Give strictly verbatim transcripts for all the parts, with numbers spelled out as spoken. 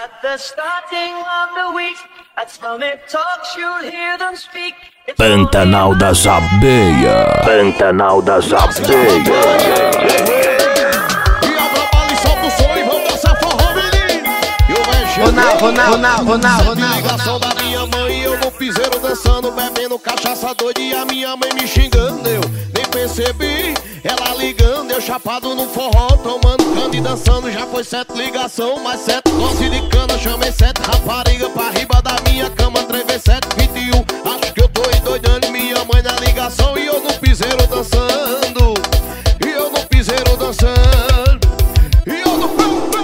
At the starting of the week, at Summit Talks you'll hear them speak. Pantanal das Abelhas. Pantanal das Abelhas. Ronaldo, Ronaldo, Ronaldo, Ronaldo. Ligação da minha mãe, eu no piseiro dançando, bebendo cachaça doida e a minha mãe me xingando. Eu nem percebi, ela ligando, eu chapado no forró, tomando cana e dançando. Já foi sete ligação, mais sete dose de cana. Chamei sete rapariga pra riba da minha cama. Três vezes sete, vinte e um. Acho que eu tô endoidando minha mãe na ligação. E eu no piseiro dançando, e eu no piseiro dançando, e eu no...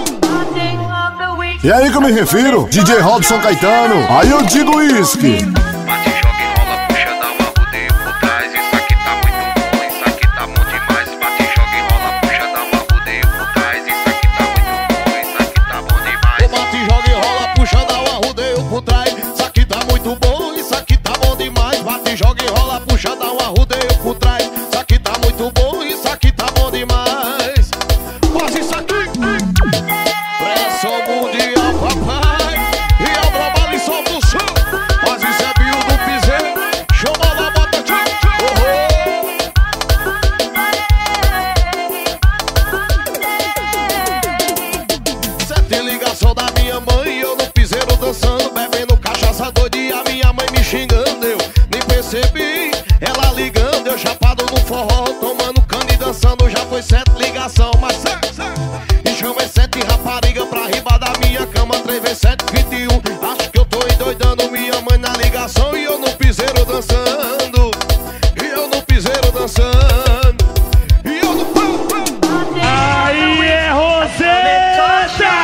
E aí que eu me refiro, D J Robson Caetano, aí eu digo uísque. Bate, joga, enrola, puxa, dá uma rodeio por trás. Isso aqui tá muito bom, isso aqui tá bom demais. Bate, joga, enrola, puxa, dá uma rodeio por trás. Isso aqui tá muito bom, isso aqui tá bom demais. Bate, joga, enrola, puxa, dá uma rodeio por trás. Isso aqui tá muito bom, isso aqui tá bom demais. Bate, joga, enrola, puxa, dá uma rodeio por trás. Isso aqui tá muito bom, isso aqui tá bom demais. Faz isso aqui. Pressão mundial, papai. E é o trabalho em São do Sul. Mas isso é bio do piseiro. Chama lá, bota tchau. Sete ligação da minha mãe, eu no piseiro dançando, bebendo cachaça doida e a minha mãe me xingando. Eu nem percebi, ela ligando, eu chapado no forró, tomando cana e dançando. Já foi sete ligação, mas sete, sete. E chamei sete rapariga pra riba da minha cama. Três vezes sete, vinte e um. Acho que eu tô endoidando minha mãe na ligação. E eu no piseiro dançando, e eu no piseiro dançando, e eu no... Aí é Roseta!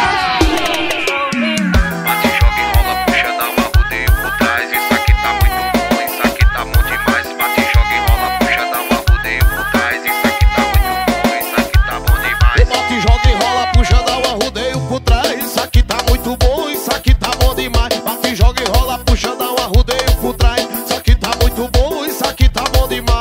Bate, joga, enrola, puxa, dá uma rodeio por trás. Isso aqui tá muito bom, isso aqui tá bom demais. Bate, joga, enrola, puxa, dá uma rodeio por trás. Isso aqui tá muito bom, isso aqui tá bom demais. Bate, joga, enrola, puxa, dá uma rodeio por trás. Isso aqui tá muito bom, isso aqui tá bom demais. Bate, joga, enrola, puxa, dá uma rodeio por trás. Isso aqui tá muito bom, isso aqui tá bom demais.